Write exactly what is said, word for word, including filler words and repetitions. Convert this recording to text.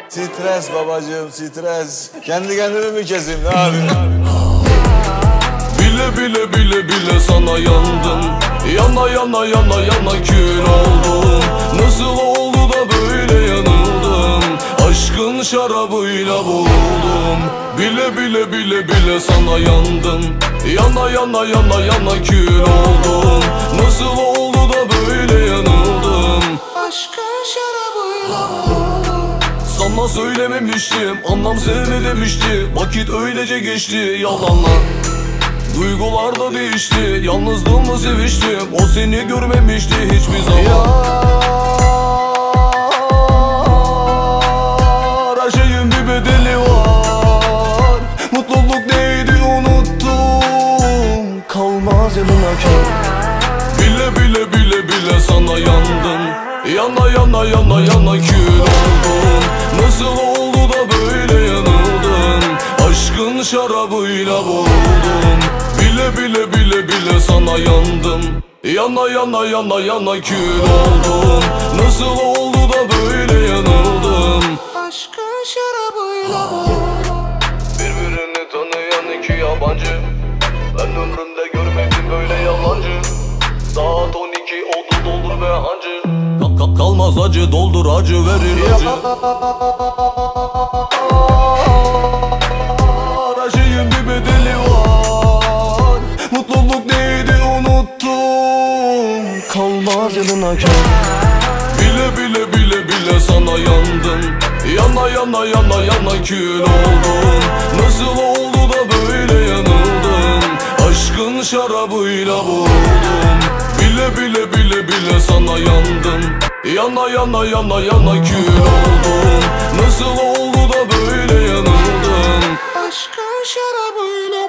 Stres babacığım, stres. Kendi kendime mi keseyim, ne yapayım? Bile bile bile bile sana yandım. Yana yana yana yana kül oldum. Nasıl oldu da böyle yanıldım? Aşkın şarabıyla boğuldum. Bile bile bile bile sana yandım. Yana yana yana yana kül oldum. Nasıl oldu da böyle yanıldım? Aşkın şarabıyla boğuldum. Sana söylememiştim, anlam seni demişti. Vakit öylece geçti yalanla. Duygular da değişti, yalnızlığımla seviştim. O seni görmemişti hiçbir zaman. Yar, her şeyin bir bedeli var. Mutluluk neydi unuttum. Kalmaz yanına kör. Bile bile bile bile sana yandım. Yana yana yana yana kül oldum. Nasıl oldu da böyle yanıldım? Aşkın şarabıyla boğuldum. Bile bile bile bile sana yandım. Yana yana yana yana kül oldum. Nasıl oldu da böyle yanıldım? Aşkın şarabıyla boğuldum. Birbirini tanıyan iki yabancı. Ben ömrümde görmedim böyle yalancı. Saat on iki oldu, doldur ve hancı. Kalk kalk kalmaz acı, doldur acı, verir acı. Her şeyin bir bedeli var. Mutluluk neydi unuttum. Kalmaz yanına kör. Bile bile bile bile sana yandım. Yana yana yana yana kül oldum. Nasıl oldu da böyle yanıldım? Aşkın şarabıyla boğuldum. Bile bile bile bile sana yandım. Yana yana yana yana kül oldum. Nasıl oldu da böyle yanıldım? Aşkın şarabıyla